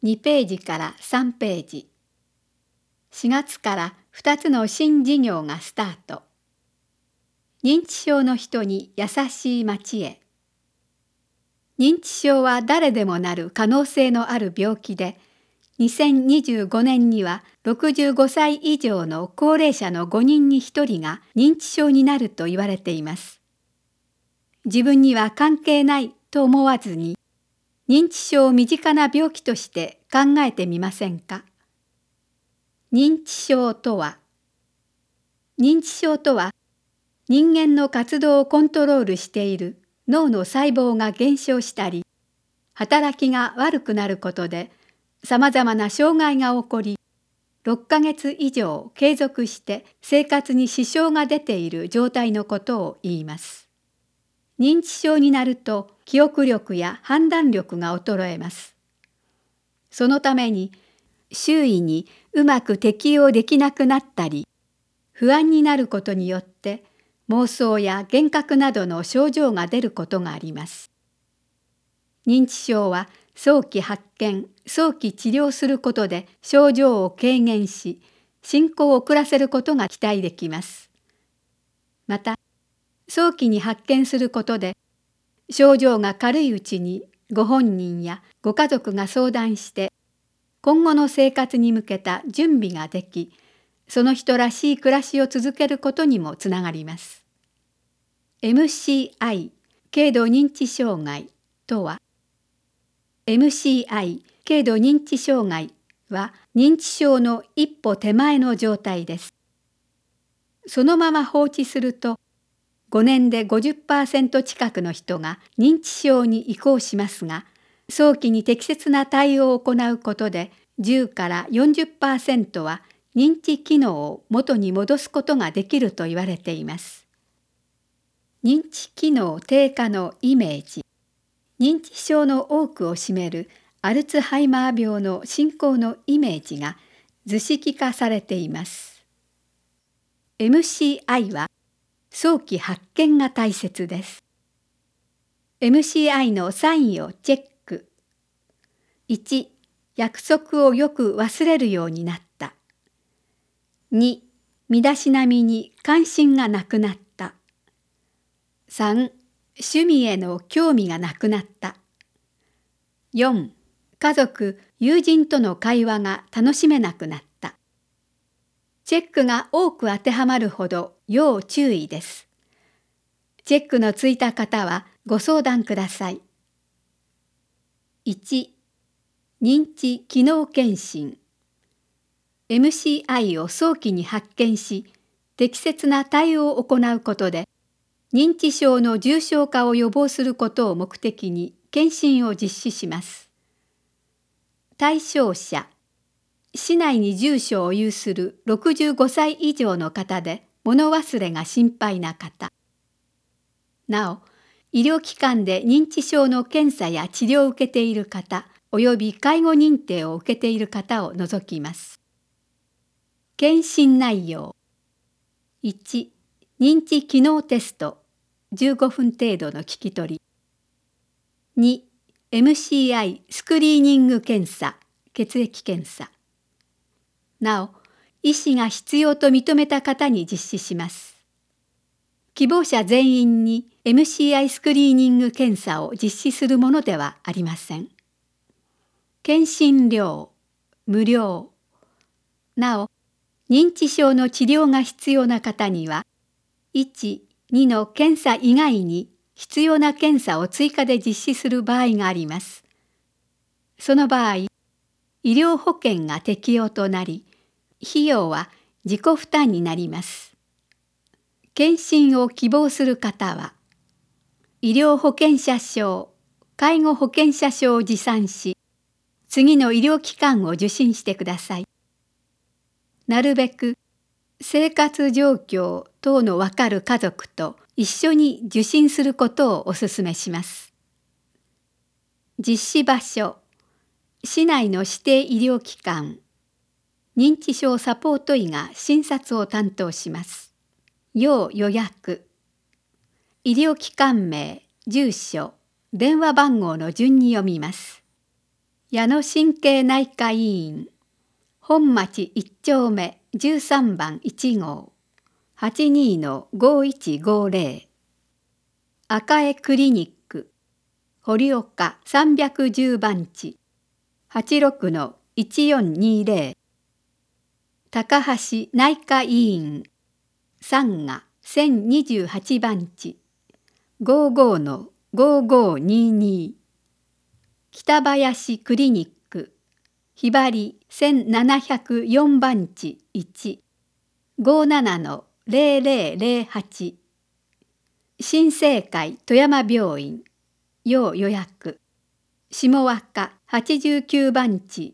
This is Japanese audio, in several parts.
2ページから3ページ。4月から2つの新事業がスタート。認知症の人に優しい町へ。認知症は誰でもなる可能性のある病気で、2025年には65歳以上の高齢者の5人に1人が認知症になると言われています。自分には関係ないと思わずに、認知症を身近な病気として考えてみませんか？認知症とは人間の活動をコントロールしている脳の細胞が減少したり、働きが悪くなることでさまざまな障害が起こり、6ヶ月以上継続して生活に支障が出ている状態のことを言います。認知症になると記憶力や判断力が衰えます。そのために周囲にうまく適応できなくなったり、不安になることによって妄想や幻覚などの症状が出ることがあります。認知症は早期発見、早期治療することで症状を軽減し、進行を遅らせることが期待できます。また、早期に発見することで、症状が軽いうちにご本人やご家族が相談して、今後の生活に向けた準備ができ、その人らしい暮らしを続けることにもつながります。MCI、軽度認知障害とは、MCI、軽度認知障害は認知症の一歩手前の状態です。そのまま放置すると、5年で 50% 近くの人が認知症に移行しますが、早期に適切な対応を行うことで10から 40% は認知機能を元に戻すことができると言われています。認知機能低下のイメージ。認知症の多くを占めるアルツハイマー病の進行のイメージが図式化されています。MCI は早期発見が大切です。MCI のサインをチェック。1、約束をよく忘れるようになった。2、身だしなみに関心がなくなった。3、趣味への興味がなくなった。4、家族、友人との会話が楽しめなくなった。チェックが多く当てはまるほど要注意です。チェックのついた方はご相談ください。1、認知機能検診。MCI を早期に発見し、適切な対応を行うことで、認知症の重症化を予防することを目的に検診を実施します。対象者、市内に住所を有する65歳以上の方で物忘れが心配な方。なお、医療機関で認知症の検査や治療を受けている方、および介護認定を受けている方を除きます。検診内容。1、認知機能テスト、15分程度の聞き取り。2、MCI スクリーニング検査、血液検査。なお、医師が必要と認めた方に実施します。希望者全員に MCI スクリーニング検査を実施するものではありません。検診料、無料。なお、認知症の治療が必要な方には、1、2の検査以外に必要な検査を追加で実施する場合があります。その場合、医療保険が適用となり、費用は自己負担になります。検診を希望する方は、医療保険者証、介護保険者証を持参し、次の医療機関を受診してください。なるべく生活状況等のわかる家族と一緒に受診することをお勧めします。実施場所、市内の指定医療機関、認知症サポート医が診察を担当します。要予約、医療機関名、住所、電話番号の順に読みます。 矢野神経内科医院、本町1丁目13番1号、82-5150、赤江クリニック、堀岡310番地、86-1420、高橋内科医院、三賀1028番地、55-5522、北林クリニック、ひばり1704番地1、57-0008、新生会富山病院、要予約、下若89番地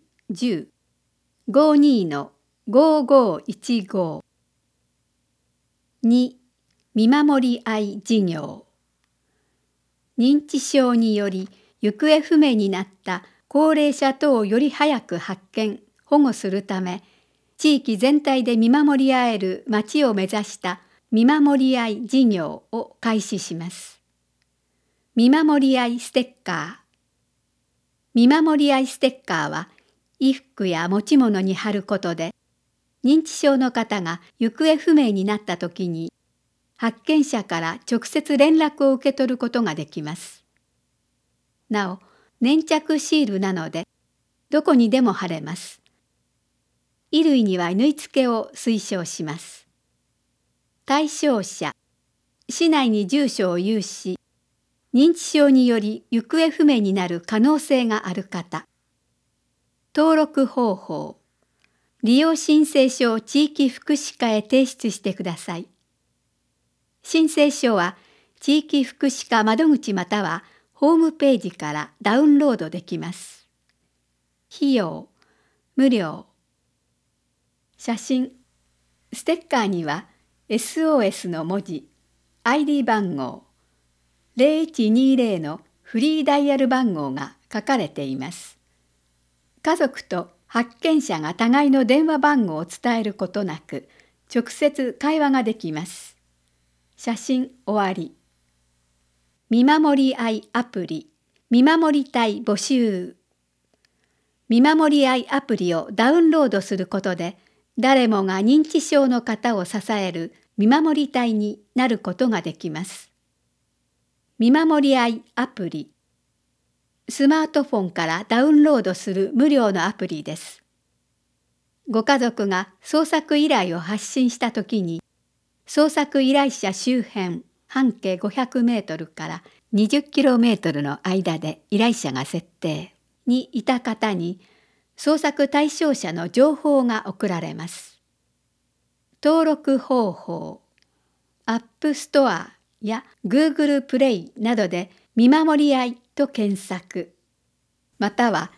10、52-5515。2、見守り合い事業。認知症により行方不明になった高齢者等をより早く発見・保護するため、地域全体で見守り合える町を目指した見守り合い事業を開始します。見守り合いステッカー。見守り合いステッカーは、衣服や持ち物に貼ることで、認知症の方が行方不明になったときに、発見者から直接連絡を受け取ることができます。なお、粘着シールなので、どこにでも貼れます。衣類には縫い付けを推奨します。対象者、市内に住所を有し、認知症により行方不明になる可能性がある方。登録方法、利用申請書を地域福祉課へ提出してください。申請書は地域福祉課窓口またはホームページからダウンロードできます。費用、無料。写真、ステッカーには SOS の文字、ID 番号、0120のフリーダイヤル番号が書かれています。家族と発見者が互いの電話番号を伝えることなく、直接会話ができます。写真終わり。見守り合いアプリ、見守り隊募集。見守り合いアプリをダウンロードすることで、誰もが認知症の方を支える見守り隊になることができます。見守り合いアプリ。スマートフォンからダウンロードする無料のアプリです。ご家族が捜索依頼を発信したときに、捜索依頼者周辺半径500メートルから20キロメートルの間で依頼者が設定にいた方に捜索対象者の情報が送られます。登録方法、App Store や Google Play などで見守り合いと検索、または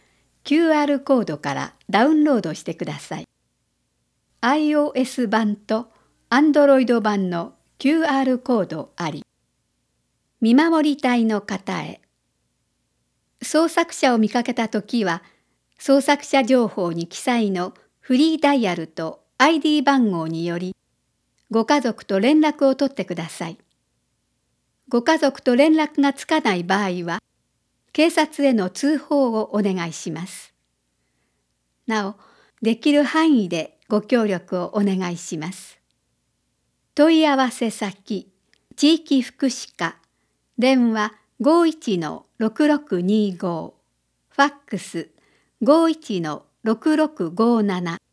QR コードからダウンロードしてください。iOS 版とAndroid 版の QR コードあり。見守り隊の方へ。捜索者を見かけたときは、捜索者情報に記載のフリーダイヤルと ID 番号により、ご家族と連絡を取ってください。ご家族と連絡がつかない場合は、警察への通報をお願いします。なお、できる範囲でご協力をお願いします。問い合わせ先、地域福祉課、電話 51-6625、ファックス 51-6657。